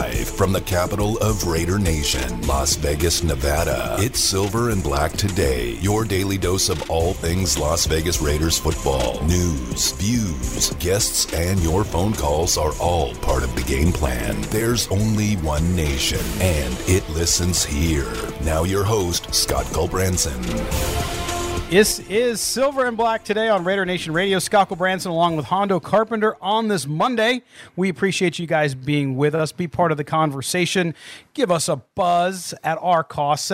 Live from the capital of Raider Nation, Las Vegas, Nevada. It's Silver and Black Today, your daily dose of all things Las Vegas Raiders football. News, views, guests, and your phone calls are all part of the game plan. There's only one nation, and it listens here. Now your host, Scott Gulbransen. This is Silver and Black Today on Raider Nation Radio. Scott Gulbransen along with Hondo Carpenter on this Monday. We appreciate you guys being with us. Be part of the conversation. Give us a buzz at our cost.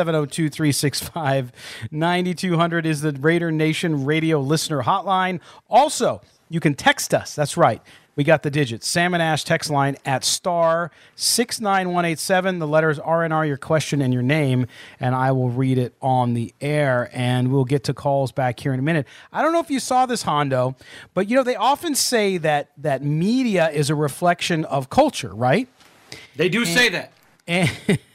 702-365-9200 is the Raider Nation Radio listener hotline. Also, you can text us. That's right. We got the digits. Salmon Ash text line at star 69187. The letters RNR, your question and your name, and I will read it on the air, and we'll get to calls back here in a minute. I don't know if you saw this, Hondo, but, you know, they often say that media is a reflection of culture, right? They do say that. And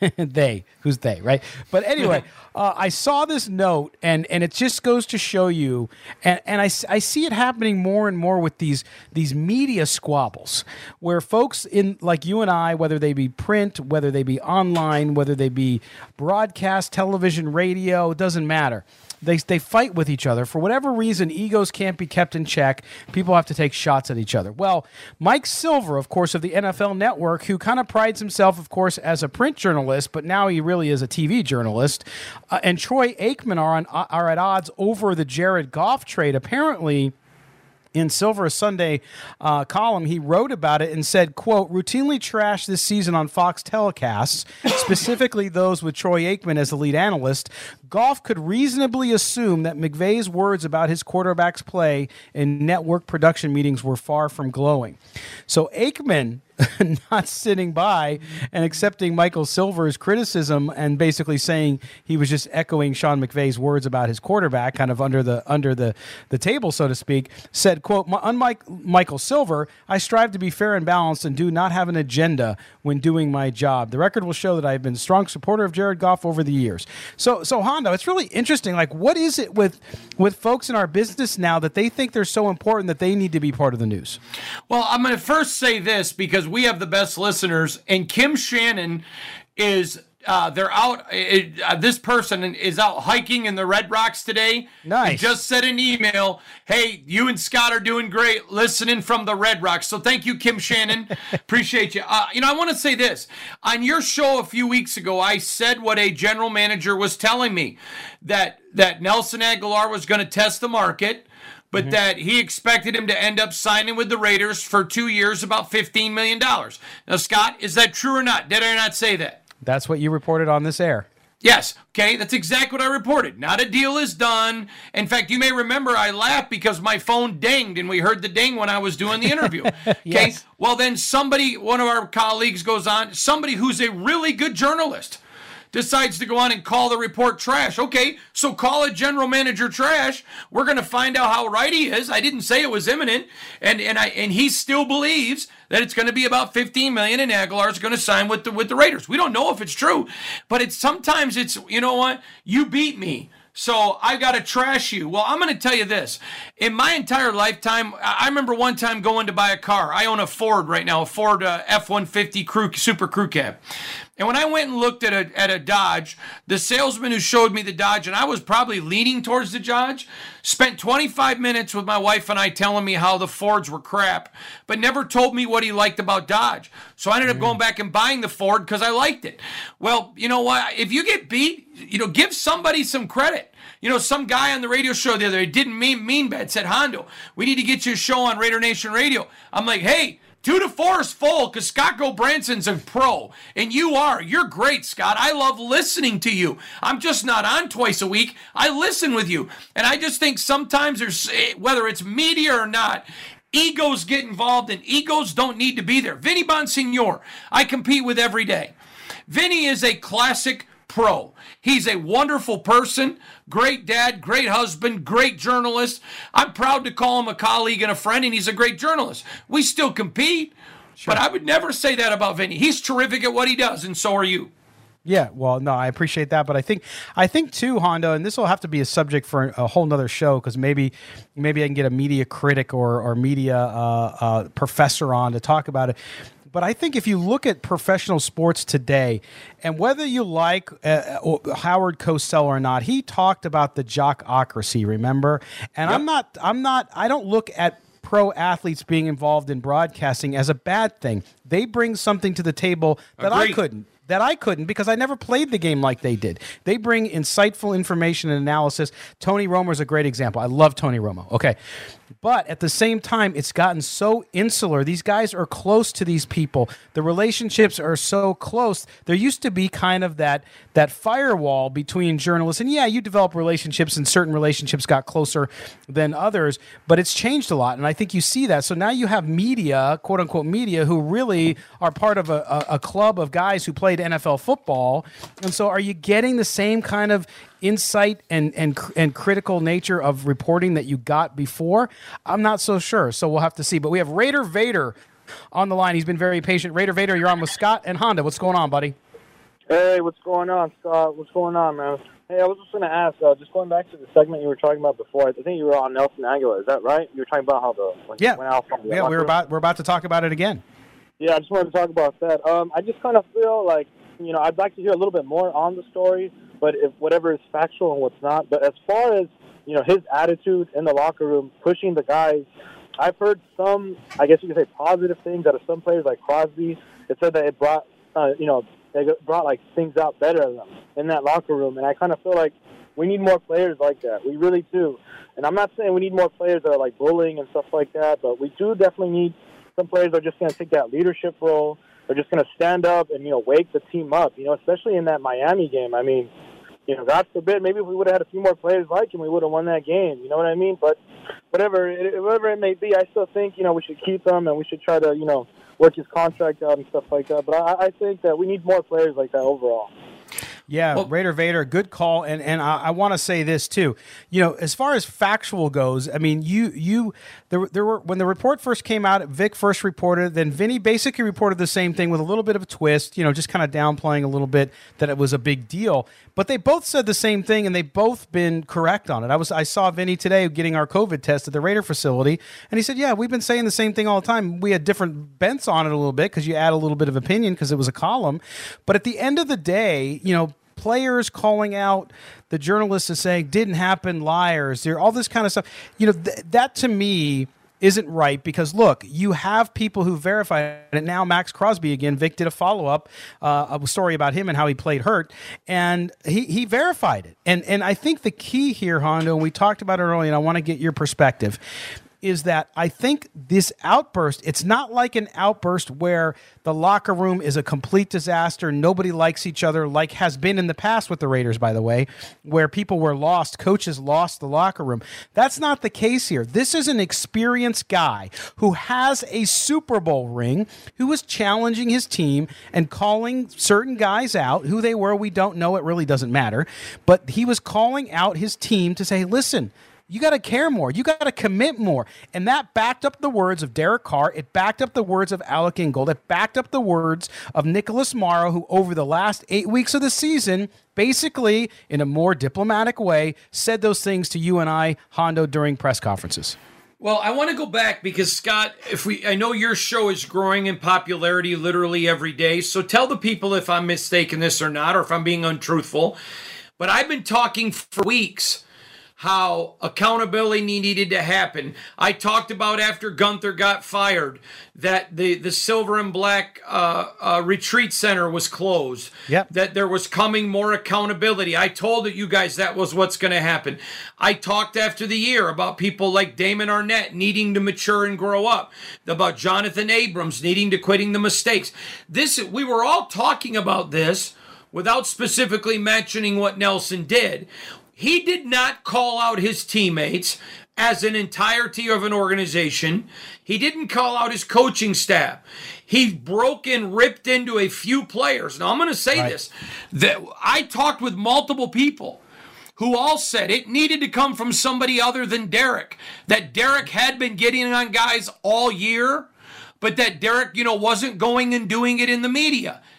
who's they, right? But anyway, I saw this note, and it just goes to show you, and I see it happening more and more with these media squabbles, where folks in like you and I, whether they be print, whether they be online, whether they be broadcast, television, radio, it doesn't matter. They fight with each other. For whatever reason, egos can't be kept in check. People have to take shots at each other. Well, Mike Silver, of course, of the NFL Network, who kind of prides himself, of course, as a print journalist, but now he really is a TV journalist, and Troy Aikman are at odds over the Jared Goff trade. Apparently, in Silver's Sunday column, he wrote about it and said, quote, routinely trashed this season on Fox telecasts, specifically those with Troy Aikman as the lead analyst. Goff could reasonably assume that McVay's words about his quarterback's play in network production meetings were far from glowing. So Aikman, not sitting by and accepting Michael Silver's criticism and basically saying he was just echoing Sean McVay's words about his quarterback, kind of under the table, so to speak, said, quote, unlike Michael Silver, I strive to be fair and balanced and do not have an agenda when doing my job. The record will show that I've been a strong supporter of Jared Goff over the years. So Hondo, it's really interesting. Like, what is it with folks in our business now that they think they're so important that they need to be part of the news? Well, I'm going to first say this because we have the best listeners, and Kim Shannon is they're out. This person is out hiking in the Red Rocks today. Nice. He just sent an email. Hey, you and Scott are doing great listening from the Red Rocks. So thank you, Kim Shannon. Appreciate you. I want to say this. On your show a few weeks ago, I said what a general manager was telling me, that Nelson Aguilar was going to test the market, but that he expected him to end up signing with the Raiders for 2 years, about $15 million. Now, Scott, is that true or not? Did I not say that? That's what you reported on this air. Yes. Okay, that's exactly what I reported. Not a deal is done. In fact, you may remember I laughed because my phone dinged, and we heard the ding when I was doing the interview. Okay. Yes. Well, then one of our colleagues goes on, somebody who's a really good journalist, decides to go on and call the report trash. Okay, so call it general manager trash. We're going to find out how right he is. I didn't say it was imminent, and he still believes that it's going to be about $15 million, and Aguilar is going to sign with the Raiders. We don't know if it's true, but sometimes it's, you know what, you beat me, so I got to trash you. Well, I'm going to tell you this. In my entire lifetime, I remember one time going to buy a car. I own a Ford right now, a Ford F-150 Super Crew Cab. And when I went and looked at a Dodge, the salesman who showed me the Dodge, and I was probably leaning towards the Dodge, spent 25 minutes with my wife and I telling me how the Fords were crap, but never told me what he liked about Dodge. So I ended up going back and buying the Ford because I liked it. Well, you know what? If you get beat, give somebody some credit. Some guy on the radio show the other day didn't mean bad, said, Hondo, we need to get you a show on Raider Nation Radio. I'm like, hey, 2 to 4 is full because Scott Gulbransen's a pro. And you're great, Scott. I love listening to you. I'm just not on twice a week. I listen with you. And I just think sometimes there's, whether it's media or not, egos get involved, and egos don't need to be there. Vinny Bonsignore, I compete with every day. Vinny is a classic pro. He's a wonderful person, great dad, great husband, great journalist. I'm proud to call him a colleague and a friend, and he's a great journalist. We still compete, but I would never say that about Vinny. He's terrific at what he does, and so are you. Yeah, well, no, I appreciate that, but I think too, Hondo, and this will have to be a subject for a whole nother show, because maybe I can get a media critic or media professor on to talk about it. But I think if you look at professional sports today, and whether you like Howard Cosell or not, he talked about the jockocracy, remember? And I don't look at pro athletes being involved in broadcasting as a bad thing. They bring something to the table that I couldn't because I never played the game like they did. They bring insightful information and analysis. Tony Romo is a great example. I love Tony Romo. Okay. But at the same time, it's gotten so insular. These guys are close to these people. The relationships are so close. There used to be kind of that firewall between journalists. And yeah, you develop relationships, and certain relationships got closer than others. But it's changed a lot, and I think you see that. So now you have media, quote-unquote media, who really are part of a club of guys who played NFL football. And so are you getting the same kind of insight and critical nature of reporting that you got before? I'm not so sure, so we'll have to see. But we have Raider Vader on the line. He's been very patient. Raider Vader, you're on with Scott and Honda. What's going on, buddy? Hey, what's going on, Scott? What's going on, man? Hey, I was just going to ask, just going back to the segment you were talking about before, I think you were on Nelson Aguilar. Is that right? You were talking about how went out from the we're about to talk about it again. Yeah, I just wanted to talk about that. I just kind of feel like, I'd like to hear a little bit more on the story, but if whatever is factual and what's not. But as far as, his attitude in the locker room, pushing the guys, I've heard some, I guess you could say, positive things out of some players like Crosby. It said that it brought, they brought like things out better in that locker room. And I kind of feel like we need more players like that. We really do. And I'm not saying we need more players that are like bullying and stuff like that, but we do definitely need some players that are just going to take that leadership role. They're just going to stand up and, wake the team up, especially in that Miami game. I mean, God forbid, maybe if we would have had a few more players like him, we would have won that game. You know what I mean? But whatever it may be, I still think, we should keep him and we should try to, work his contract out and stuff like that. But I think that we need more players like that overall. Yeah, well, Raider Vader, good call, and I want to say this too. As far as factual goes, I mean, there were when the report first came out, Vic first reported, then Vinny basically reported the same thing with a little bit of a twist, just kind of downplaying a little bit that it was a big deal. But they both said the same thing, and they've both been correct on it. I saw Vinny today getting our COVID test at the Raider facility, and he said, "Yeah, we've been saying the same thing all the time. We had different bents on it a little bit because you add a little bit of opinion because it was a column, but at the end of the day, players calling out the journalists and saying didn't happen, liars, all this kind of stuff. That to me isn't right because look, you have people who verify it. Now Max Crosby again, Vic did a follow-up a story about him and how he played hurt, and he verified it. And I think the key here, Hondo, and we talked about it earlier, and I want to get your perspective, is that I think this outburst, it's not like an outburst where the locker room is a complete disaster, nobody likes each other, like has been in the past with the Raiders, by the way, where people were lost, coaches lost the locker room. That's not the case here. This is an experienced guy who has a Super Bowl ring, who was challenging his team and calling certain guys out. Who they were, we don't know. It really doesn't matter. But he was calling out his team to say, listen, you got to care more. You got to commit more. And that backed up the words of Derek Carr. It backed up the words of Alec Ingold. It backed up the words of Nicholas Morrow, who over the last 8 weeks of the season, basically, in a more diplomatic way, said those things to you and I, Hondo, during press conferences. Well, I want to go back because, Scott, I know your show is growing in popularity literally every day. So tell the people if I'm mistaken this or not, or if I'm being untruthful. But I've been talking for weeks how accountability needed to happen. I talked about after Gunther got fired that the Silver and Black retreat center was closed. Yep. That there was coming more accountability. I told you guys that was what's going to happen. I talked after the year about people like Damon Arnett needing to mature and grow up, about Jonathan Abrams needing to quitting the mistakes. We were all talking about this without specifically mentioning what Nelson did. He did not call out his teammates as an entirety of an organization. He didn't call out his coaching staff. He ripped into a few players. Now, I'm going to say this. That I talked with multiple people who all said it needed to come from somebody other than Derek. That Derek had been getting on guys all year, but that Derek, wasn't going and doing it in the media.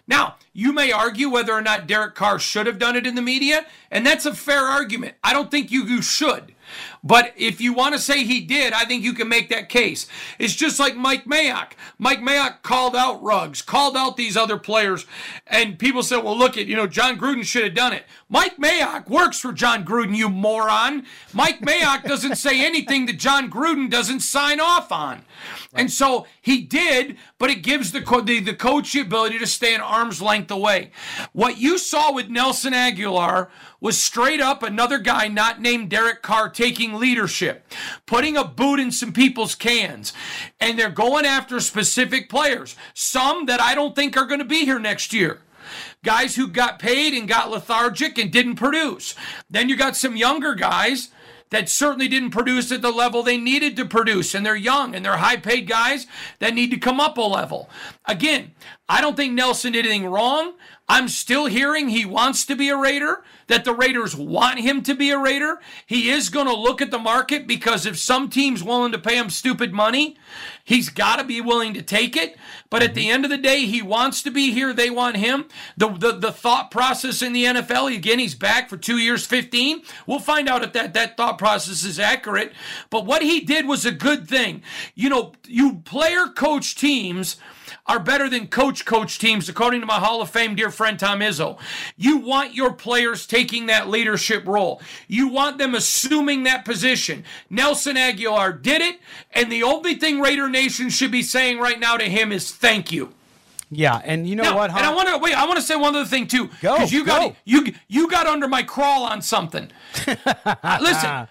Now, you may argue whether or not Derek Carr should have done it in the media, and that's a fair argument. I don't think you should. But if you want to say he did, I think you can make that case. It's just like Mike Mayock. Mike Mayock called out Ruggs, called out these other players, and people said, well, look, John Gruden should have done it. Mike Mayock works for John Gruden, you moron. Mike Mayock doesn't say anything that John Gruden doesn't sign off on. And so he did, but it gives the coach the ability to stay an arm's length away. What you saw with Nelson Aguilar was straight up another guy not named Derek Carr taking leadership, putting a boot in some people's cans, and they're going after specific players, some that I don't think are going to be here next year. Guys who got paid and got lethargic and didn't produce. Then you got some younger guys that certainly didn't produce at the level they needed to produce, and they're young, and they're high-paid guys that need to come up a level. Again, I don't think Nelson did anything wrong. I'm still hearing he wants to be a Raider, that the Raiders want him to be a Raider. He is going to look at the market, because if some team's willing to pay him stupid money, he's got to be willing to take it. But at the end of the day, he wants to be here. They want him. The thought process in the NFL, again, he's back for 2 years, 15. We'll find out if that thought process is accurate. But what he did was a good thing. You player-coach teams are better than coach teams, according to my Hall of Fame dear friend Tom Izzo. You want your players taking that leadership role. You want them assuming that position. Nelson Aguilar did it, and the only thing Raider Nation should be saying right now to him is thank you. Yeah, and you know now, what? And I want to say one other thing too, because you got under my crawl on something. Listen,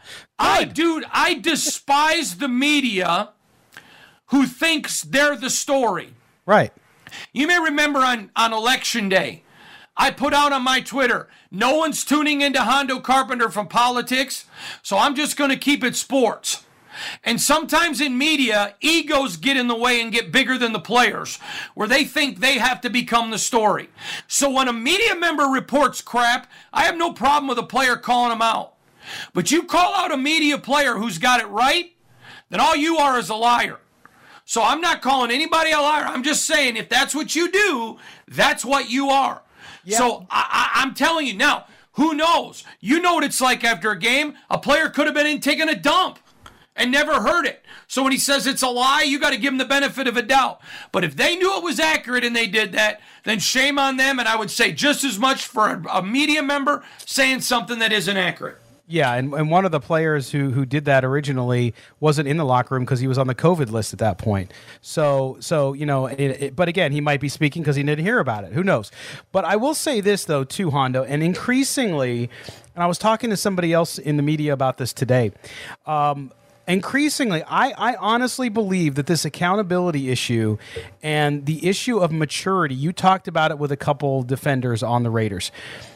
I despise the media who thinks they're the story. Right. You may remember on Election Day, I put out on my Twitter, no one's tuning into Hondo Carpenter from politics, so I'm just going to keep it sports. And sometimes in media, egos get in the way and get bigger than the players, where they think they have to become the story. So when a media member reports crap, I have no problem with a player calling them out. But you call out a media player who's got it right, then all you are is a liar. So I'm not calling anybody a liar. I'm just saying if that's what you do, that's what you are. Yep. So I'm telling you now, who knows? You know what it's like after a game. A player could have been in taking a dump and never heard it. So when he says it's a lie, you got to give him the benefit of a doubt. But if they knew it was accurate and they did that, then shame on them. And I would say just as much for a media member saying something that isn't accurate. Yeah, and one of the players who did that originally wasn't in the locker room because he was on the COVID list at that point. So but again, he might be speaking because he didn't hear about it. Who knows? But I will say this, though, too, Hondo, and increasingly, and I was talking to somebody else in the media about this today, increasingly, I honestly believe that this accountability issue and the issue of maturity, you talked about it with a couple defenders on the Raiders,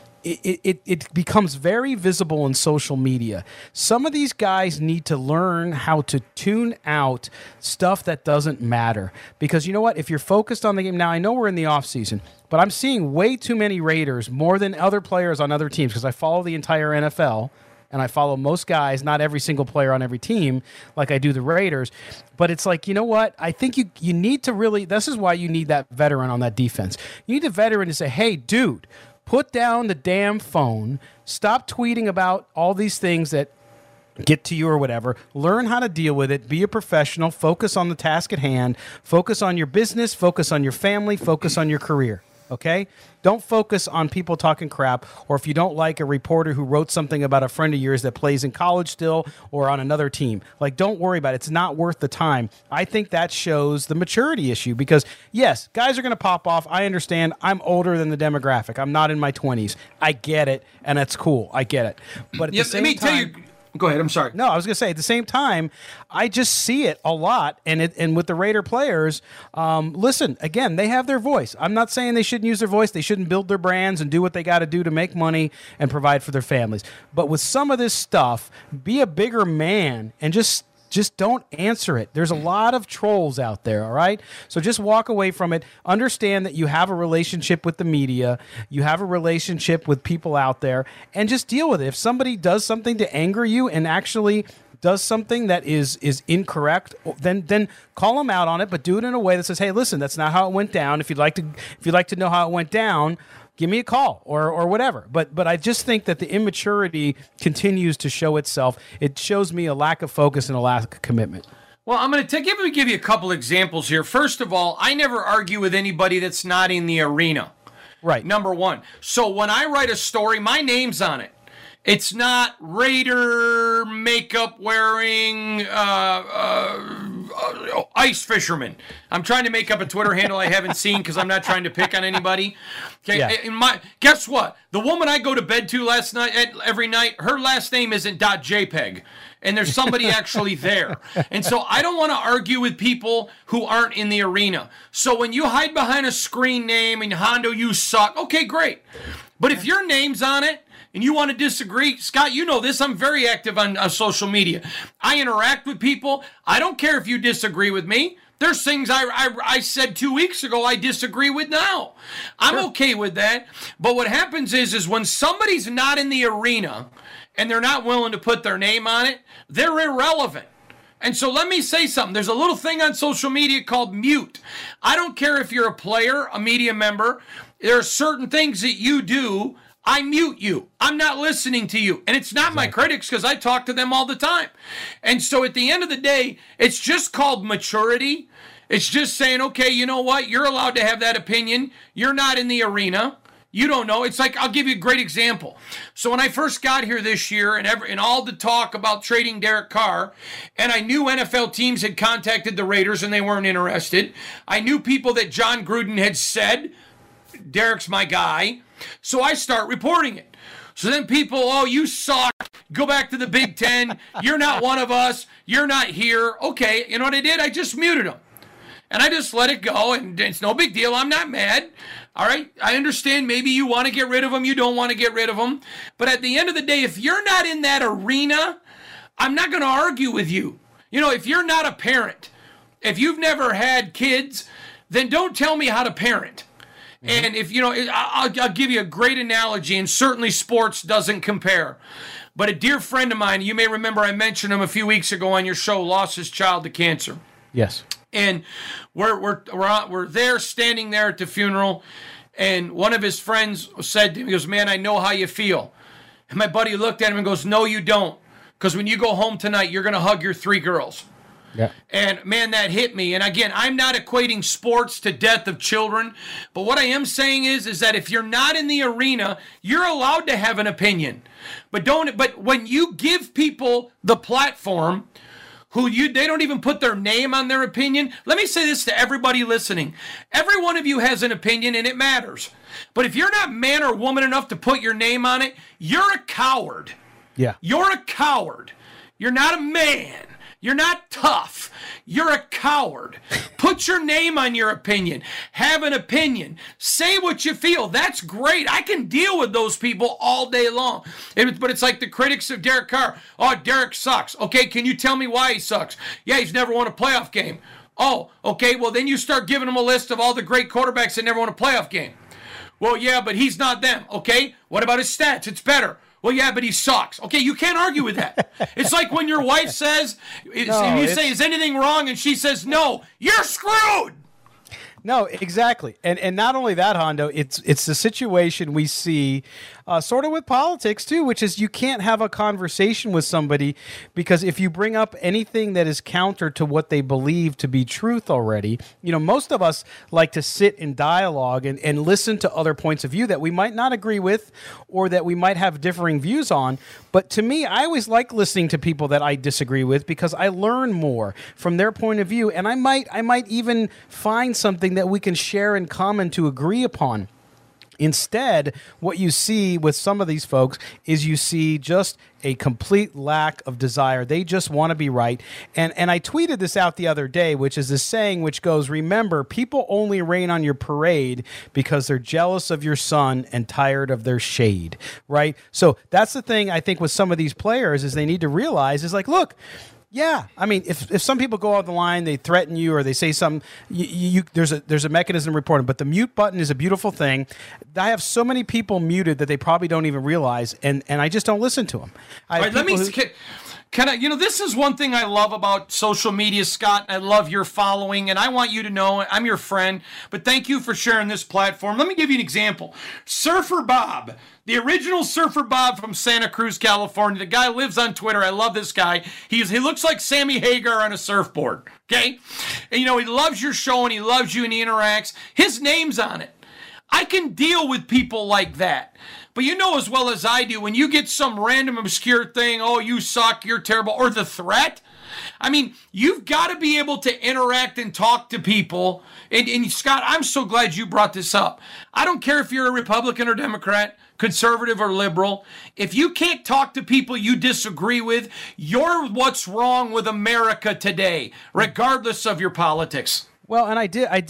it becomes very visible in social media. Some of these guys need to learn how to tune out stuff that doesn't matter. Because you know what? If you're focused on the game, now I know we're in the offseason, but I'm seeing way too many Raiders, more than other players on other teams, because I follow the entire NFL, and I follow most guys, not every single player on every team, like I do the Raiders. But it's like, you know what? I think you need to really, this is why you need that veteran on that defense. You need the veteran to say, hey, dude, put down the damn phone. Stop tweeting about all these things that get to you or whatever. Learn how to deal with it. Be a professional. Focus on the task at hand. Focus on your business. Focus on your family. Focus on your career. Okay? Don't focus on people talking crap, or if you don't like a reporter who wrote something about a friend of yours that plays in college still or on another team. Like, don't worry about it. It's not worth the time. I think that shows the maturity issue because, yes, guys are going to pop off. I understand. I'm older than the demographic. I'm not in my 20s. I get it, and that's cool. I get it. But at the same time... Go ahead. I'm sorry. No, I was going to say, at the same time, I just see it a lot. And with the Raider players, listen, again, they have their voice. I'm not saying they shouldn't use their voice. They shouldn't build their brands and do what they got to do to make money and provide for their families. But with some of this stuff, be a bigger man and just don't answer it. There's a lot of trolls out there, all right? So just walk away from it. Understand that you have a relationship with the media. You have a relationship with people out there, and just deal with it. If somebody does something to anger you and actually does something that is incorrect, then call them out on it, but do it in a way that says, hey, listen, that's not how it went down. If you'd like to know how it went down, give me a call or whatever. But I just think that the immaturity continues to show itself. It shows me a lack of focus and a lack of commitment. Well, I'm going to give you a couple examples here. First of all, I never argue with anybody that's not in the arena. Right. Number one. So when I write a story, my name's on it. It's not Raider makeup wearing ice fisherman. I'm trying to make up a Twitter handle I haven't seen because I'm not trying to pick on anybody. Okay. Yeah. Guess what? The woman I go to bed to every night, her last name isn't .jpeg. And there's somebody actually there. And so I don't want to argue with people who aren't in the arena. So when you hide behind a screen name and Hondo, you suck, okay, great. But if your name's on it and you want to disagree, Scott, you know this, I'm very active on social media. I interact with people. I don't care if you disagree with me. There's things I said 2 weeks ago I disagree with now. I'm okay with that. But what happens is when somebody's not in the arena and they're not willing to put their name on it, they're irrelevant. And so let me say something. There's a little thing on social media called mute. I don't care if you're a player, a media member. There are certain things that you do. I mute you. I'm not listening to you. And it's not my critics because I talk to them all the time. And so at the end of the day, it's just called maturity. It's just saying, okay, you know what? You're allowed to have that opinion. You're not in the arena. You don't know. It's like, I'll give you a great example. So when I first got here this year and all the talk about trading Derek Carr, and I knew NFL teams had contacted the Raiders and they weren't interested. I knew people that John Gruden had said, Derek's my guy. So I start reporting it. So then people, oh, you suck. Go back to the Big Ten. You're not one of us. You're not here. Okay, you know what I did? I just muted them. And I just let it go, and it's no big deal. I'm not mad. All right, I understand maybe you want to get rid of them, you don't want to get rid of them. But at the end of the day, if you're not in that arena, I'm not going to argue with you. You know, if you're not a parent, if you've never had kids, then don't tell me how to parent. Mm-hmm. And if, you know, I'll give you a great analogy, and certainly sports doesn't compare. But a dear friend of mine, you may remember I mentioned him a few weeks ago on your show, lost his child to cancer. Yes. And we're there, standing there at the funeral, and one of his friends said to him, he goes, man, I know how you feel. And my buddy looked at him and goes, no, you don't. Because when you go home tonight, you're going to hug your 3 girls. Yeah. And, man, that hit me. And, again, I'm not equating sports to death of children. But what I am saying is that if you're not in the arena, you're allowed to have an opinion. But when you give people the platform they don't even put their name on their opinion. Let me say this to everybody listening. Every one of you has an opinion, and it matters. But if you're not man or woman enough to put your name on it, you're a coward. Yeah. You're a coward. You're not a man. You're not tough. You're a coward. Put your name on your opinion. Have an opinion. Say what you feel. That's great. I can deal with those people all day long. But it's like the critics of Derek Carr. Oh, Derek sucks. Okay, can you tell me why he sucks? Yeah, he's never won a playoff game. Oh, okay, well, then you start giving him a list of all the great quarterbacks that never won a playoff game. Well, yeah, but he's not them. Okay, what about his stats? It's better. Well, yeah, but he sucks. Okay, you can't argue with that. It's like when your wife says, say, is anything wrong? And she says, no, you're screwed. No, exactly. And not only that, Hondo, it's the situation we see sort of with politics too, which is you can't have a conversation with somebody because if you bring up anything that is counter to what they believe to be truth already, you know, most of us like to sit in dialogue and listen to other points of view that we might not agree with or that we might have differing views on. But to me, I always like listening to people that I disagree with because I learn more from their point of view, and I might even find something that we can share in common to agree upon. Instead, what you see with some of these folks is you see just a complete lack of desire. They just want to be right. And I tweeted this out the other day, which is this saying which goes, remember, people only rain on your parade because they're jealous of your sun and tired of their shade, right? So that's the thing I think with some of these players is they need to realize is like, look, yeah, I mean, if some people go out the line, they threaten you or they say something, there's a mechanism to report them. But the mute button is a beautiful thing. I have so many people muted that they probably don't even realize, and I just don't listen to them. This is one thing I love about social media, Scott. I love your following, and I want you to know I'm your friend, but thank you for sharing this platform. Let me give you an example. Surfer Bob, the original Surfer Bob from Santa Cruz, California. The guy lives on Twitter. I love this guy. He looks like Sammy Hagar on a surfboard, okay? And, he loves your show, and he loves you, and he interacts. His name's on it. I can deal with people like that. But you know as well as I do, when you get some random obscure thing, oh, you suck, you're terrible, or the threat, you've got to be able to interact and talk to people. And Scott, I'm so glad you brought this up. I don't care if you're a Republican or Democrat, conservative or liberal. If you can't talk to people you disagree with, you're what's wrong with America today, regardless of your politics. Well, and I did a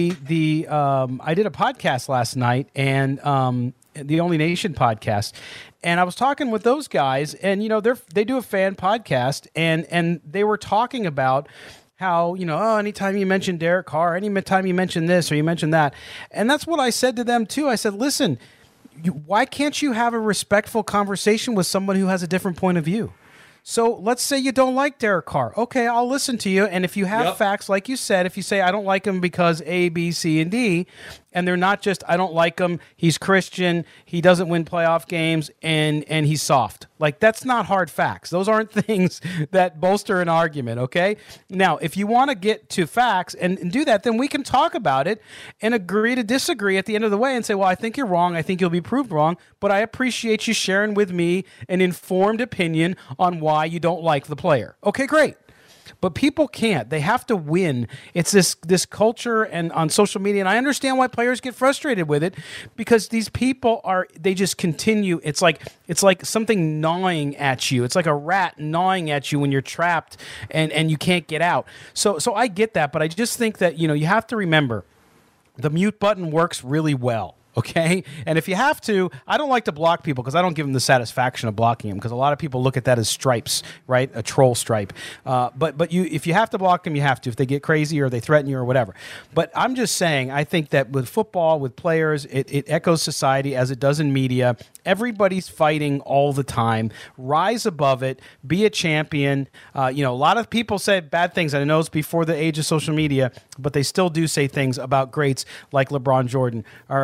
podcast last night, and the Only Nation podcast, and I was talking with those guys, and they do a fan podcast, and they were talking about how anytime you mention Derek Carr, anytime you mention this or you mention that, and that's what I said to them too. I said, listen, why can't you have a respectful conversation with someone who has a different point of view? So let's say you don't like Derek Carr. Okay, I'll listen to you. And if you have facts, like you said, if you say, I don't like him because A, B, C, and D, and they're not just, I don't like him, he's Christian, he doesn't win playoff games, and he's soft. Like, that's not hard facts. Those aren't things that bolster an argument, okay? Now, if you want to get to facts and do that, then we can talk about it and agree to disagree at the end of the way and say, well, I think you're wrong, I think you'll be proved wrong, but I appreciate you sharing with me an informed opinion on why you don't like the player. Okay, great. But people can't. They have to win. It's this culture and on social media, and I understand why players get frustrated with it, because these people they just continue. It's like something gnawing at you. It's like a rat gnawing at you when you're trapped and you can't get out. So I get that, but I just think that you have to remember the mute button works really well. Okay? And if you have to, I don't like to block people because I don't give them the satisfaction of blocking them, because a lot of people look at that as stripes, right? A troll stripe. But if you have to block them, you have to, if they get crazy or they threaten you or whatever. But I'm just saying, I think that with football, with players, it echoes society as it does in media. Everybody's fighting all the time. Rise above it. Be a champion. A lot of people say bad things. I know it's before the age of social media, but they still do say things about greats like Michael Jordan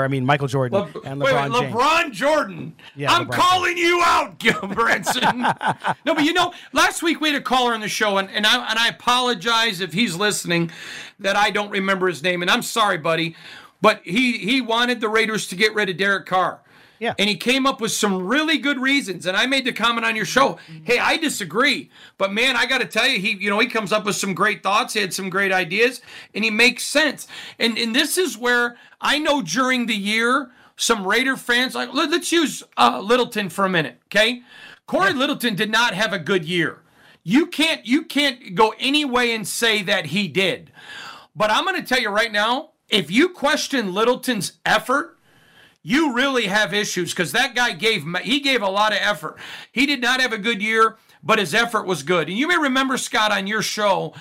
and LeBron James. LeBron Jordan. Yeah, I'm calling you out, Gil Branson. No, but last week we had a caller on the show, and I apologize if he's listening that I don't remember his name, and I'm sorry, buddy, but he wanted the Raiders to get rid of Derek Carr. Yeah. And he came up with some really good reasons. And I made the comment on your show, hey, I disagree. But, man, I got to tell you, he comes up with some great thoughts. He had some great ideas, and he makes sense. And this is where I know during the year, some Raider fans, like, let's use Littleton for a minute, okay? Corey Littleton did not have a good year. You can't go any way and say that he did. But I'm going to tell you right now, if you question Littleton's effort, you really have issues, because that guy gave a lot of effort. He did not have a good year, but his effort was good. And you may remember, Scott, on your show,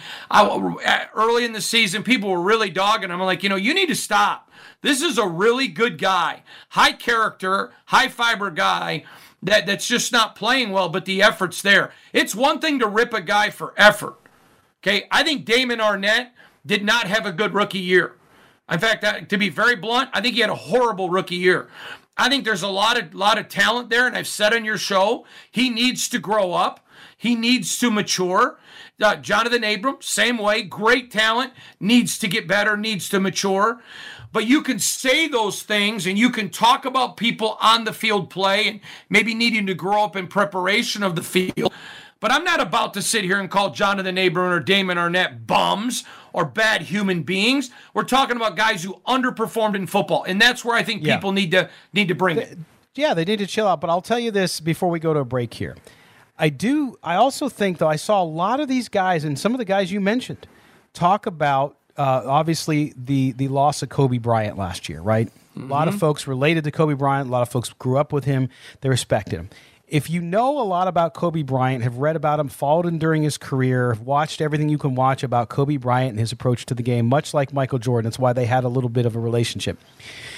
early in the season, people were really dogging him. I'm like, you need to stop. This is a really good guy, high character, high fiber guy that's just not playing well, but the effort's there. It's one thing to rip a guy for effort. Okay, I think Damon Arnette did not have a good rookie year. In fact, to be very blunt, I think he had a horrible rookie year. I think there's a lot of talent there, and I've said on your show, he needs to grow up. He needs to mature. Jonathan Abram, same way, great talent, needs to get better, needs to mature. But you can say those things, and you can talk about people on the field play and maybe needing to grow up in preparation of the field. But I'm not about to sit here and call Jonathan Abram or Damon Arnette bums or bad human beings. We're talking about guys who underperformed in football, and that's where I think people need to bring it. Yeah, they need to chill out. But I'll tell you this before we go to a break here. I also think, though, I saw a lot of these guys, and some of the guys you mentioned, talk about obviously the loss of Kobe Bryant last year, right? Mm-hmm. A lot of folks related to Kobe Bryant. A lot of folks grew up with him. They respected him. If you know a lot about Kobe Bryant, have read about him, followed him during his career, watched everything you can watch about Kobe Bryant and his approach to the game, much like Michael Jordan, that's why they had a little bit of a relationship.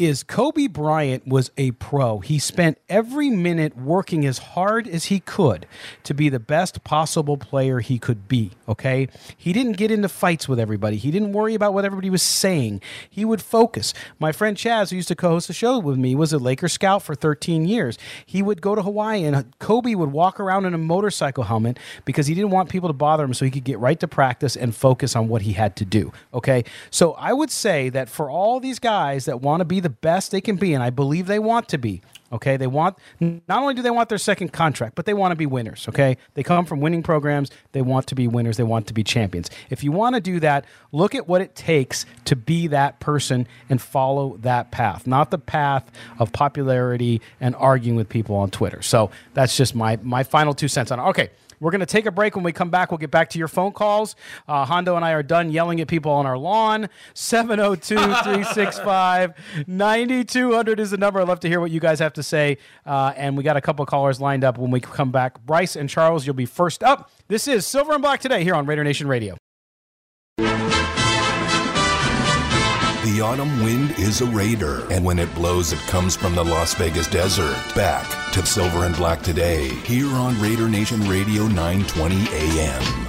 is Kobe Bryant was a pro. He spent every minute working as hard as he could to be the best possible player he could be, okay? He didn't get into fights with everybody. He didn't worry about what everybody was saying. He would focus. My friend Chaz, who used to co-host the show with me, was a Lakers scout for 13 years. He would go to Hawaii, and Kobe would walk around in a motorcycle helmet because he didn't want people to bother him, so he could get right to practice and focus on what he had to do, okay? So I would say that for all these guys that want to be the best they can be, and I believe they want to be, okay, they want, not only do they want their second contract, but they want to be winners, okay? They come from winning programs. They want to be winners. They want to be champions. If you want to do that, look at what it takes to be that person and follow that path, not the path of popularity and arguing with people on Twitter. So that's just my final 2 cents on it. Okay. We're going to take a break. When we come back, we'll get back to your phone calls. Hondo and I are done yelling at people on our lawn. 702-365-9200 is the number. I'd love to hear what you guys have to say. And we got a couple of callers lined up when we come back. Bryce and Charles, you'll be first up. This is Silver and Black Today here on Raider Nation Radio. The autumn wind is a Raider, and when it blows, it comes from the Las Vegas desert. Back to Silver and Black Today, here on Raider Nation Radio 920 AM.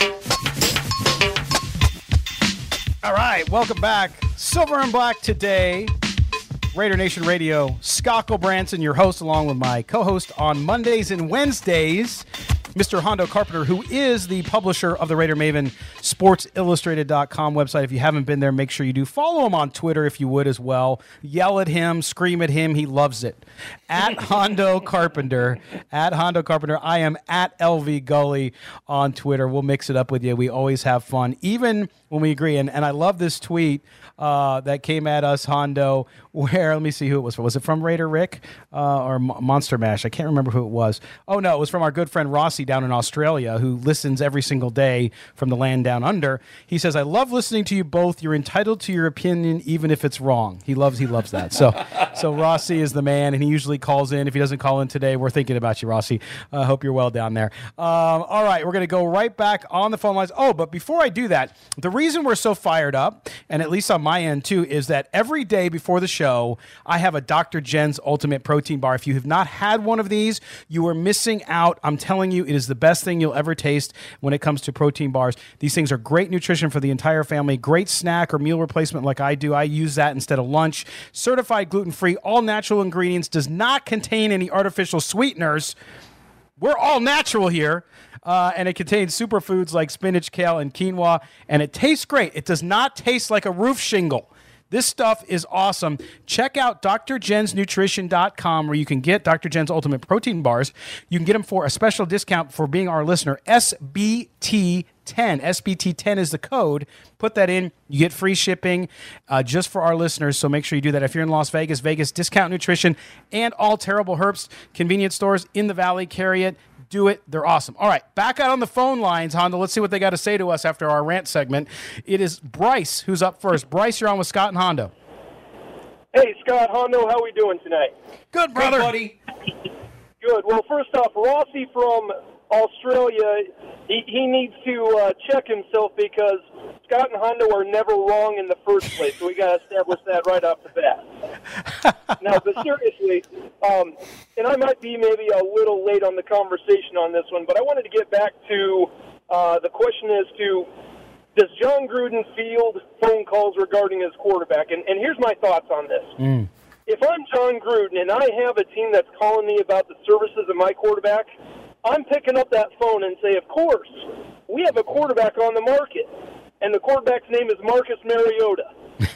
All right, welcome back. Silver and Black Today, Raider Nation Radio. Scott Branson, your host, along with my co-host on Mondays and Wednesdays, Mr. Hondo Carpenter, who is the publisher of the Raider Maven SportsIllustrated.com website. If you haven't been there, make sure you do. Follow him on Twitter if you would as well. Yell at him, scream at him. He loves it. At Hondo Carpenter. At Hondo Carpenter. I am at LV Gully on Twitter. We'll mix it up with you. We always have fun, even when we agree. And I love this tweet that came at us, Hondo, where, let me see who it was from. Was it from Raider Rick or Monster Mash? I can't remember who it was. Oh, no, it was from our good friend Rossi down in Australia, who listens every single day from the land down under. He says, I love listening to you both. You're entitled to your opinion, even if it's wrong. He loves that. So Rossi is the man, and he usually calls in. If he doesn't call in today, we're thinking about you, Rossi. I hope you're well down there. All right, we're going to go right back on the phone lines. Oh, but before I do that, the reason we're so fired up, and at least on my end too, is that every day before the show, I have a Dr. Jen's Ultimate Protein Bar. If you have not had one of these, you are missing out. I'm telling you, it is the best thing you'll ever taste when it comes to protein bars. These things are great nutrition for the entire family, great snack or meal replacement like I do. I use that instead of lunch. Certified gluten-free, all natural ingredients, does not contain any artificial sweeteners. We're all natural here. And it contains superfoods like spinach, kale, and quinoa, and it tastes great. It does not taste like a roof shingle. This stuff is awesome. Check out drjensnutrition.com, where you can get Dr. Jen's Ultimate Protein Bars. You can get them for a special discount for being our listener, SBT10. SBT10 is the code. Put that in. You get free shipping just for our listeners, so make sure you do that. If you're in Las Vegas, Vegas Discount Nutrition and all Terrible Herbs convenience stores in the Valley carry it. Do it. They're awesome. All right, back out on the phone lines, Hondo. Let's see what they got to say to us after our rant segment. It is Bryce who's up first. Bryce, you're on with Scott and Hondo. Hey, Scott, Hondo, how we doing tonight? Good, brother. Hey, buddy. Good. Well, first off, Rossi from Australia, he needs to check himself because Scott and Hondo are never wrong in the first place. So we got to establish that right off the bat. Now, but seriously, and I might be maybe a little late on the conversation on this one, but I wanted to get back to the question as to, does John Gruden field phone calls regarding his quarterback? And here's my thoughts on this. If I'm John Gruden and I have a team that's calling me about the services of my quarterback, I'm picking up that phone and say, of course, we have a quarterback on the market, and the quarterback's name is Marcus Mariota.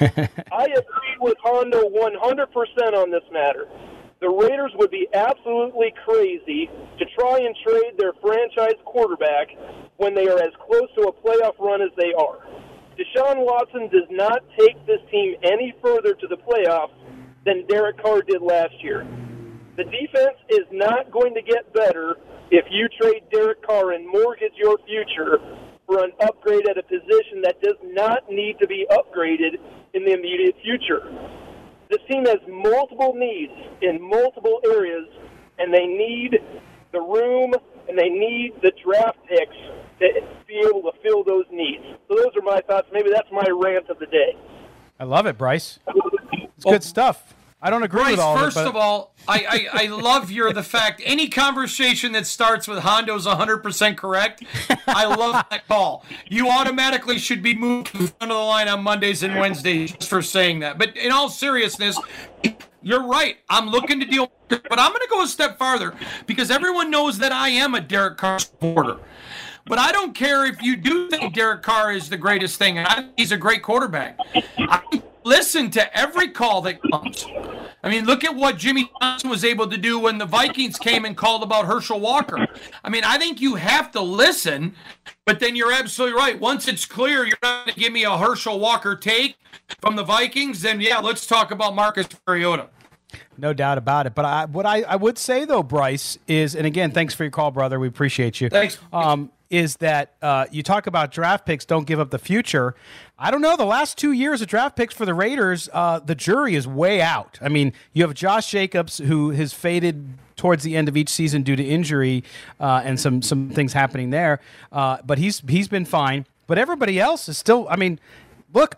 I agree with Hondo 100% on this matter. The Raiders would be absolutely crazy to try and trade their franchise quarterback when they are as close to a playoff run as they are. Deshaun Watson does not take this team any further to the playoffs than Derek Carr did last year. The defense is not going to get better if you trade Derek Carr and mortgage your future for an upgrade at a position that does not need to be upgraded in the immediate future. This team has multiple needs in multiple areas, and they need the room and they need the draft picks to be able to fill those needs. So those are my thoughts. Maybe that's my rant of the day. I love it, Bryce. It's good stuff. I don't agree Bryce, with all first of it. of all, I love the fact any conversation that starts with Hondo's 100% correct, I love that call. You automatically should be moved to the front of the line on Mondays and Wednesdays just for saying that. But in all seriousness, you're right. I'm looking to deal, but I'm going to go a step farther because everyone knows that I am a Derek Carr supporter. But I don't care if you do think Derek Carr is the greatest thing, and I think he's a great quarterback. I listen to every call that comes. I mean, look at what Jimmy Johnson was able to do when the Vikings came and called about Herschel Walker. I mean, I think you have to listen, but then you're absolutely right. Once it's clear you're not going to give me a Herschel Walker take from the Vikings, then, yeah, let's talk about Marcus Mariota. No doubt about it. But what I would say, though, Bryce, is, and again, thanks for your call, brother. We appreciate you. Thanks. Is that you talk about draft picks, don't give up the future. I don't know. The last 2 years of draft picks for the Raiders, the jury is way out. I mean, you have Josh Jacobs, who has faded towards the end of each season due to injury and some things happening there. But he's been fine. But everybody else is still, I mean, look,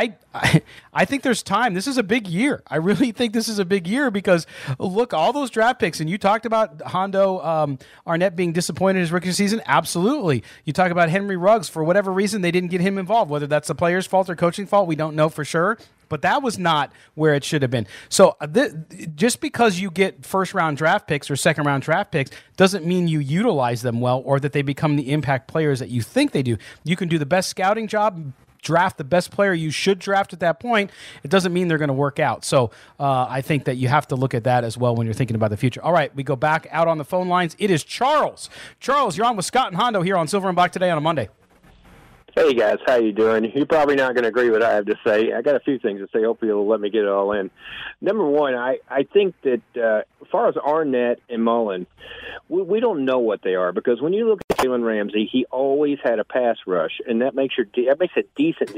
I think there's time. This is a big year. I really think this is a big year because, look, all those draft picks, and you talked about Hondo Arnett being disappointed in his rookie season. Absolutely. You talk about Henry Ruggs. For whatever reason, they didn't get him involved. Whether that's the player's fault or coaching fault, we don't know for sure. But that was not where it should have been. So just because you get first-round draft picks or second-round draft picks doesn't mean you utilize them well or that they become the impact players that you think they do. You can do the best scouting job, draft the best player you should draft at that point. It doesn't mean they're going to work out. So I think that you have to look at that as well when you're thinking about the future. All right, we go back out on the phone lines. It is Charles. Charles, you're on with Scott and Hondo here on Silver and Black today on a Monday. Hey, guys. How you doing? You're probably not going to agree with what I have to say. I got a few things to say. Hopefully you'll let me get it all in. Number one, I think that as far as Arnett and Mullins, we don't know what they are because when you look at Jalen Ramsey, he always had a pass rush, and that makes a decent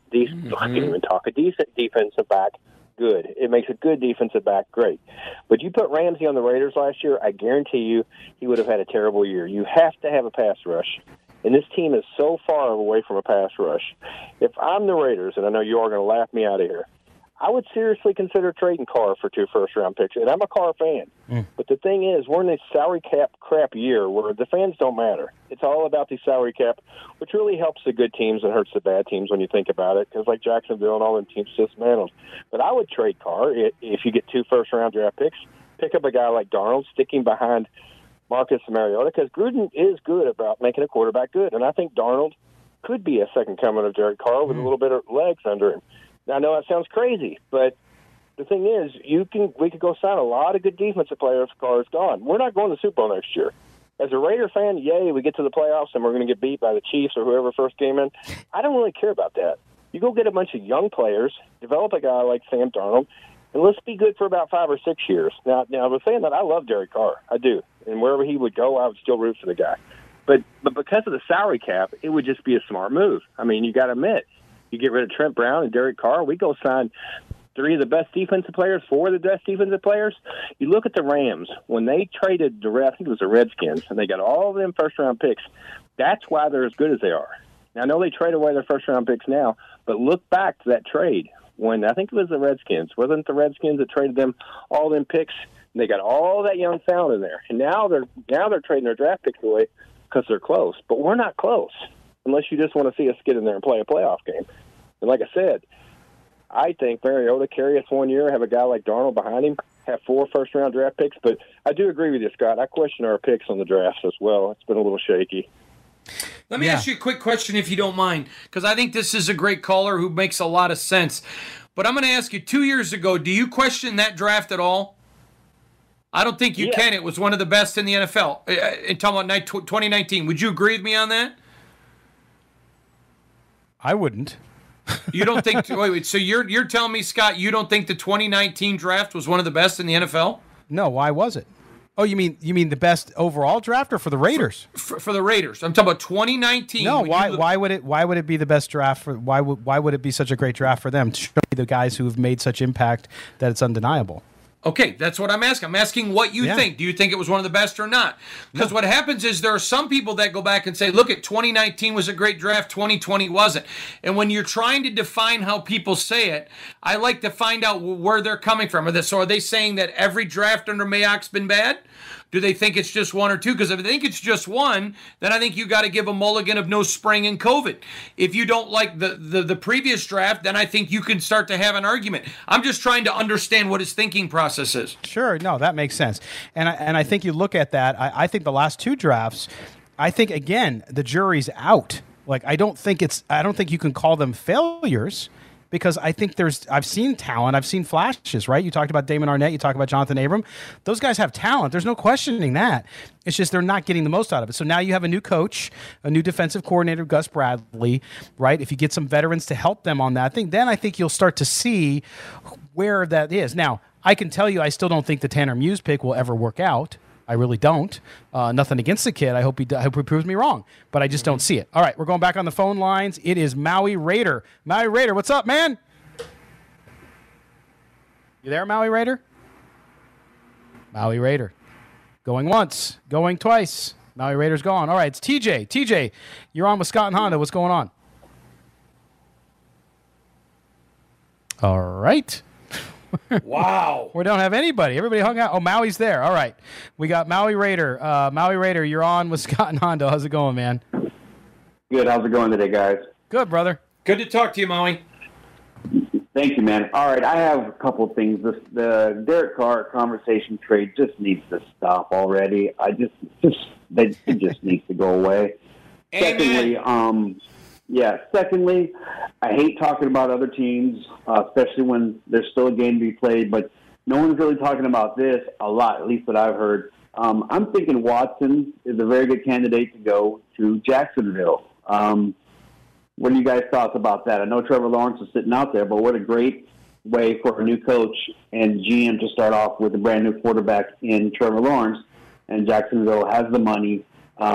I can't even talk, a decent defensive back good. It makes a good defensive back great. But you put Ramsey on the Raiders last year, I guarantee you he would have had a terrible year. You have to have a pass rush. And this team is so far away from a pass rush. If I'm the Raiders, and I know you are going to laugh me out of here, I would seriously consider trading Carr for 2 first-round picks. And I'm a Carr fan. But the thing is, we're in this salary cap crap year where the fans don't matter. It's all about the salary cap, which really helps the good teams and hurts the bad teams when you think about it, because like Jacksonville and all them teams dismantled. But I would trade Carr if you get 2 first-round draft picks, pick up a guy like Darnold, sticking behind Marcus Mariota, because Gruden is good about making a quarterback good. And I think Darnold could be a second coming of Derek Carr with a little bit of legs under him. Now, I know that sounds crazy, but the thing is, we could go sign a lot of good defensive players if Carr is gone. We're not going to the Super Bowl next year. As a Raider fan, yay, we get to the playoffs and we're going to get beat by the Chiefs or whoever first came in. I don't really care about that. You go get a bunch of young players, develop a guy like Sam Darnold, and let's be good for about 5 or 6 years. Now I was saying that I love Derek Carr. I do. And wherever he would go, I would still root for the guy. But because of the salary cap, it would just be a smart move. I mean, you got to admit, you get rid of Trent Brown and Derek Carr, we go sign 3 of the best defensive players, 4 of the best defensive players. You look at the Rams, when they traded I think it was the Redskins, and they got all of them first-round picks, that's why they're as good as they are. Now, I know they trade away their first-round picks now, but look back to that trade when I think it was the Redskins. Wasn't the Redskins that traded them all them picks? And they got all that young talent in there. And now they're trading their draft picks away because they're close. But we're not close unless you just want to see us get in there and play a playoff game. And like I said, I think Mariota carry us 1 year, have a guy like Darnold behind him, have 4 first-round draft picks. But I do agree with you, Scott. I question our picks on the drafts as well. It's been a little shaky. Let me ask you a quick question, if you don't mind, because I think this is a great caller who makes a lot of sense. But I'm going to ask you, 2 years ago, do you question that draft at all? I don't think you can. It was one of the best in the NFL. In talking about 2019, would you agree with me on that? I wouldn't. You don't think? Wait. So you're telling me, Scott, you don't think the 2019 draft was one of the best in the NFL? No. Why was it? Oh, you mean the best overall draft or for the Raiders? For the Raiders. I'm talking about 2019. No. Why would it be the best draft for? Why would it be such a great draft for them? To show me the guys who have made such impact that it's undeniable. Okay, that's what I'm asking. I'm asking what you think. Do you think it was one of the best or not? Because what happens is there are some people that go back and say, look, 2019 was a great draft, 2020 wasn't. And when you're trying to define how people say it, I like to find out where they're coming from. So are they saying that every draft under Mayock's been bad? Do they think it's just one or two? Because if they think it's just one, then I think you got to give a mulligan of no spring and COVID. If you don't like the previous draft, then I think you can start to have an argument. I'm just trying to understand what his thinking process is. Sure, no, that makes sense. And I think you look at that, I think the last two drafts, I think, again, the jury's out. Like, I don't think you can call them failures. Because I think I've seen talent, I've seen flashes, right? You talked about Damon Arnett, you talked about Jonathan Abram. Those guys have talent. There's no questioning that. It's just they're not getting the most out of it. So now you have a new coach, a new defensive coordinator, Gus Bradley, right? If you get some veterans to help them on that thing, then I think you'll start to see where that is. Now, I can tell you I still don't think the Tanner Muse pick will ever work out. I really don't. Nothing against the kid. I hope he proves me wrong, but I just don't see it. All right, we're going back on the phone lines. It is Maui Raider. Maui Raider, what's up, man? You there, Maui Raider? Maui Raider. Going once, going twice. Maui Raider's gone. All right, it's TJ. TJ, you're on with Scott and Honda. What's going on? All right. Wow. We don't have anybody. Everybody hung out. Oh, Maui's there. All right. We got Maui Raider. Maui Raider, you're on with Scott and Hondo. How's it going, man? Good. How's it going today, guys? Good, brother. Good to talk to you, Maui. Thank you, man. All right, I have a couple of things. The Derek Carr conversation trade just needs to stop already. It just needs to go away. Amen. Secondly, I hate talking about other teams, especially when there's still a game to be played, but no one's really talking about this a lot, at least what I've heard. I'm thinking Watson is a very good candidate to go to Jacksonville. What are you guys' thoughts about that? I know Trevor Lawrence is sitting out there, but what a great way for a new coach and GM to start off with a brand new quarterback in Trevor Lawrence, and Jacksonville has the money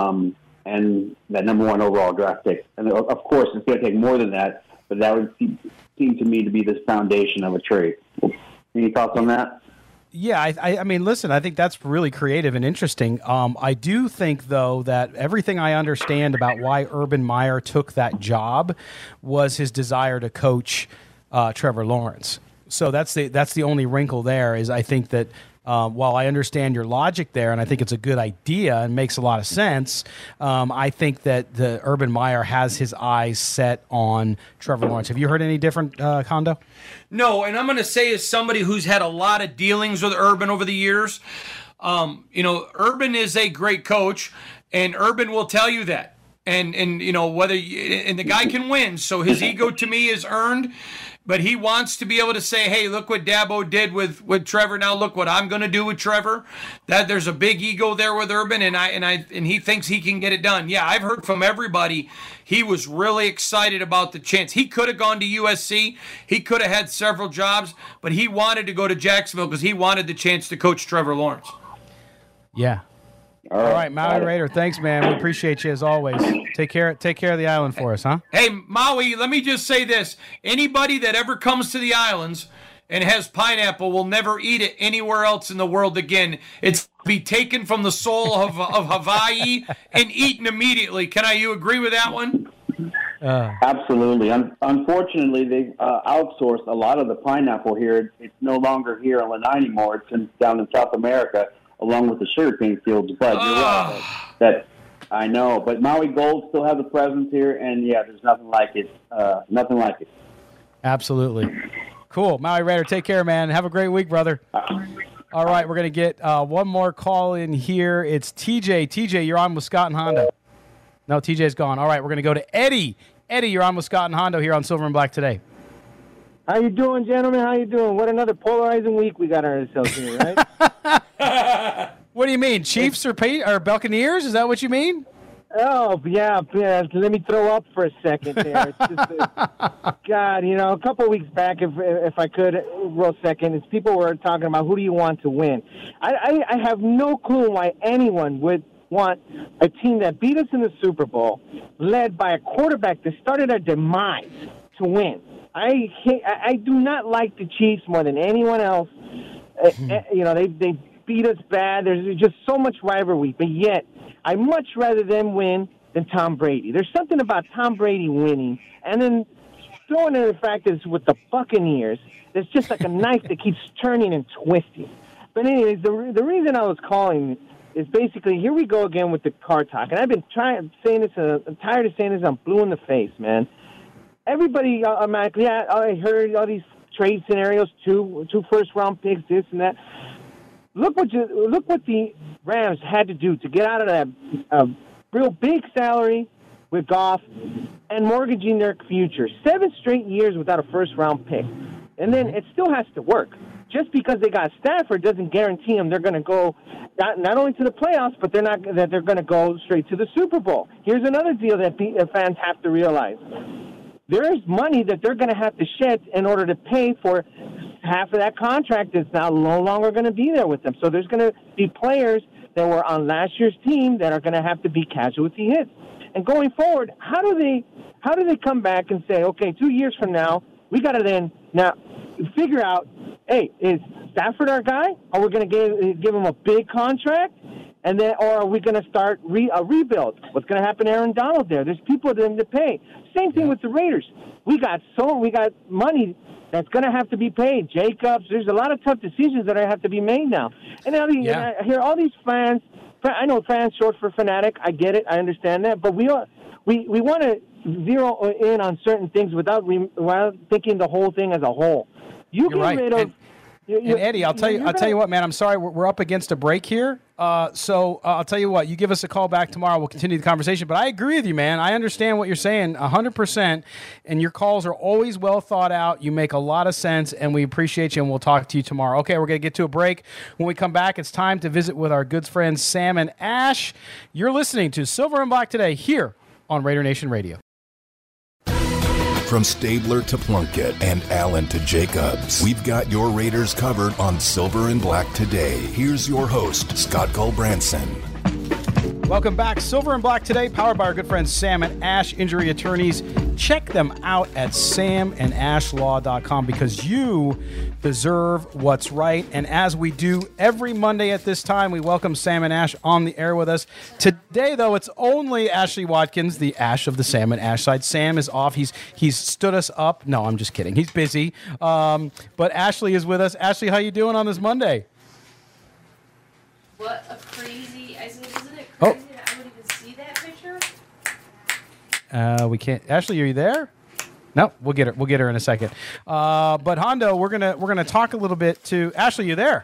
and that number one overall draft pick. And of course, it's going to take more than that, but that would seem to me to be the foundation of a trade. Any thoughts on that? Yeah, I mean, listen, I think that's really creative and interesting. I do think, though, that everything I understand about why Urban Meyer took that job was his desire to coach Trevor Lawrence. So that's the only wrinkle there is I think that while I understand your logic there, and I think it's a good idea and makes a lot of sense, I think that the Urban Meyer has his eyes set on Trevor Lawrence. Have you heard any different, Kondo? No, and I'm going to say as somebody who's had a lot of dealings with Urban over the years, Urban is a great coach, and Urban will tell you that. And the guy can win, so his ego to me is earned. But he wants to be able to say, hey, look what Dabo did with Trevor. Now look what I'm going to do with Trevor. That there's a big ego there with Urban, and he thinks he can get it done. Yeah, I've heard from everybody. He was really excited about the chance. He could have gone to USC. He could have had several jobs, but he wanted to go to Jacksonville because he wanted the chance to coach Trevor Lawrence. Yeah. All right, Maui Raider, thanks, man. We appreciate you as always. Take care of the island for us, huh? Hey, Maui, let me just say this. Anybody that ever comes to the islands and has pineapple will never eat it anywhere else in the world again. It's be taken from the soul of Hawaii and eaten immediately. You agree with that one? Absolutely. Unfortunately, they've outsourced a lot of the pineapple here. It's no longer here in Lanai anymore. It's down in South America, along with the sugarcane fields. But you're right. That I know. But Maui Gold still has a presence here, and yeah, there's nothing like it. Nothing like it. Absolutely. Cool. Maui Raider, take care, man. Have a great week, brother. All right, we're going to get one more call in here. It's TJ. TJ, you're on with Scott and Hondo. No, TJ's gone. All right, we're going to go to Eddie. Eddie, you're on with Scott and Hondo here on Silver and Black today. How you doing, gentlemen? How you doing? What another polarizing week we got ourselves here, right? What do you mean, Chiefs or Buccaneers? Is that what you mean? Oh, yeah. Let me throw up for a second there. It's just, God, a couple of weeks back, if I could, real second, people were talking about who do you want to win. I have no clue why anyone would want a team that beat us in the Super Bowl, led by a quarterback that started our demise, to win. I do not like the Chiefs more than anyone else. They beat us bad. There's just so much rivalry, but yet I much rather them win than Tom Brady. There's something about Tom Brady winning, and then throwing in the fact that it's with the Buccaneers. It's just like a knife that keeps turning and twisting. But anyways, the reason I was calling is basically, here we go again with the car talk. And I've been saying this, I'm tired of saying this, I'm blue in the face, man. Everybody automatically, I heard all these trade scenarios, two first-round picks, this and that. Look what the Rams had to do to get out of that real big salary with Goff and mortgaging their future. 7 straight years without a first-round pick. And then it still has to work. Just because they got Stafford doesn't guarantee them they're going to go not only to the playoffs, but they're going to go straight to the Super Bowl. Here's another deal that fans have to realize. There is money that they're going to have to shed in order to pay for half of that contract that's now no longer going to be there with them. So there's going to be players that were on last year's team that are going to have to be casualty hits. And going forward, how do they come back and say, okay, 2 years from now, we got to then now figure out, hey, is Stafford our guy? Are we going to give him a big contract? And then, or are we going to start a rebuild? What's going to happen to Aaron Donald there? There's people to them to pay. Same thing with the Raiders. We got money that's going to have to be paid. Jacobs, there's a lot of tough decisions that have to be made now. And I hear all these fans. I know fans short for fanatic. I get it. I understand that. But we want to zero in on certain things without thinking the whole thing as a whole. You get rid of. And Eddie, I'll tell you what, man. I'm sorry, we're up against a break here. So I'll tell you what. You give us a call back tomorrow. We'll continue the conversation. But I agree with you, man. I understand what you're saying 100%. And your calls are always well thought out. You make a lot of sense, and we appreciate you. And we'll talk to you tomorrow. Okay, we're gonna get to a break. When we come back, it's time to visit with our good friends Sam and Ash. You're listening to Silver and Black today here on Raider Nation Radio. From Stabler to Plunkett and Allen to Jacobs, we've got your Raiders covered on Silver and Black today. Here's your host, Scott Gulbransen. Welcome back. Silver and Black today, powered by our good friends Sam and Ash Injury Attorneys. Check them out at samandashlaw.com because you deserve what's right. And as we do every Monday at this time, we welcome Sam and Ash on the air with us. Today, though, it's only Ashley Watkins, the Ash of the Sam and Ash side. Sam is off. He's stood us up. No, I'm just kidding. He's busy. But Ashley is with us. Ashley, how you doing on this Monday? What a crazy... isn't it crazy that I would even see that picture? We can't. Ashley, are you there? No, we'll get her. We'll get her in a second. But Hondo, we're gonna talk a little bit to Ashley. You there?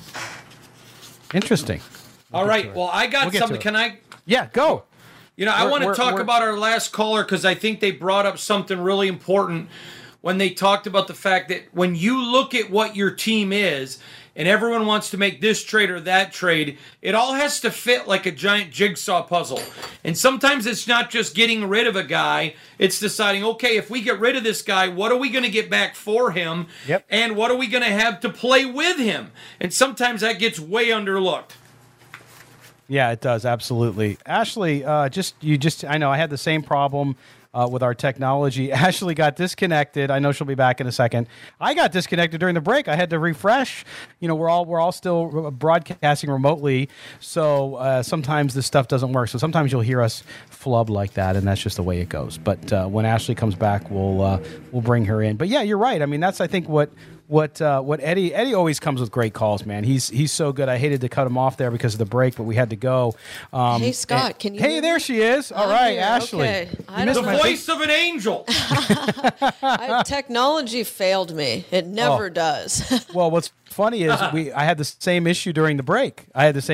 Interesting. All right. Well, I got something. Can I? Yeah, go. I want to talk about our last caller because I think they brought up something really important when they talked about the fact that when you look at what your team is. And everyone wants to make this trade or that trade, it all has to fit like a giant jigsaw puzzle. And sometimes it's not just getting rid of a guy. It's deciding, okay, if we get rid of this guy, what are we going to get back for him? Yep. And what are we going to have to play with him? And sometimes that gets way underlooked. Yeah, it does. Absolutely. Ashley, I know I had the same problem with our technology. Ashley got disconnected. I know she'll be back in a second. I got disconnected during the break. I had to refresh. We're all still broadcasting remotely, so sometimes this stuff doesn't work. So sometimes you'll hear us flub like that, and that's just the way it goes. But when Ashley comes back, we'll bring her in. But yeah, you're right. I mean, that's I think what Eddie always comes with great calls, man. He's so good. I hated to cut him off there because of the break, but we had to go. Hey Scott, can you? Hey, there she is. All right, here. Ashley. Okay. The voice of an angel. Technology failed me. It never does. Well, what's funny is I had the same issue during the break.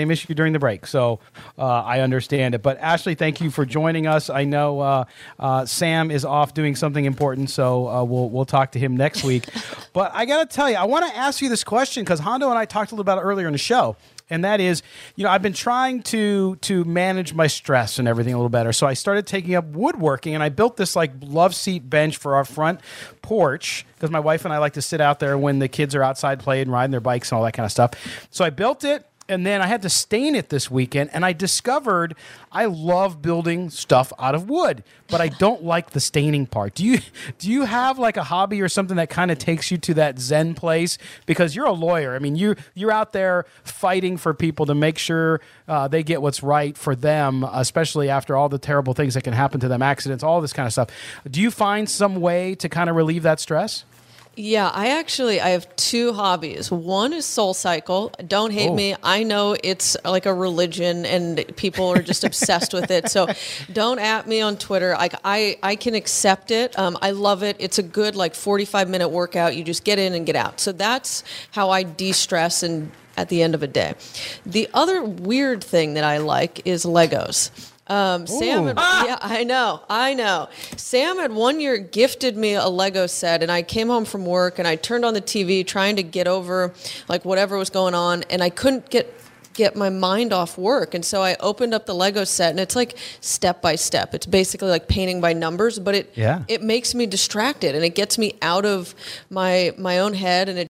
So I understand it. But Ashley, thank you for joining us. I know Sam is off doing something important, so we'll talk to him next week. But I got to tell you, I want to ask you this question because Hondo and I talked a little about it earlier in the show. And that is, I've been trying to manage my stress and everything a little better. So I started taking up woodworking, and I built this love seat bench for our front porch because my wife and I like to sit out there when the kids are outside playing, riding their bikes and all that kind of stuff. So I built it. And then I had to stain it this weekend, and I discovered I love building stuff out of wood, but I don't like the staining part. Do you have like a hobby or something that kind of takes you to that Zen place? Because you're a lawyer. I mean, you're out there fighting for people to make sure they get what's right for them, especially after all the terrible things that can happen to them, accidents, all this kind of stuff. Do you find some way to kind of relieve that stress? Yeah, I have two hobbies. One is Soul Cycle. Don't hate me. I know it's like a religion and people are just obsessed with it. So don't at me on Twitter. I can accept it. I love it. It's a good 45-minute workout. You just get in and get out. So that's how I de-stress and at the end of a day. The other weird thing that I like is Legos. Sam had, yeah, I know. Sam had one year gifted me a Lego set, and I came home from work and I turned on the TV trying to get over whatever was going on, and I couldn't get my mind off work. And so I opened up the Lego set, and it's step by step. It's basically like painting by numbers, but it makes me distracted and it gets me out of my own head, and it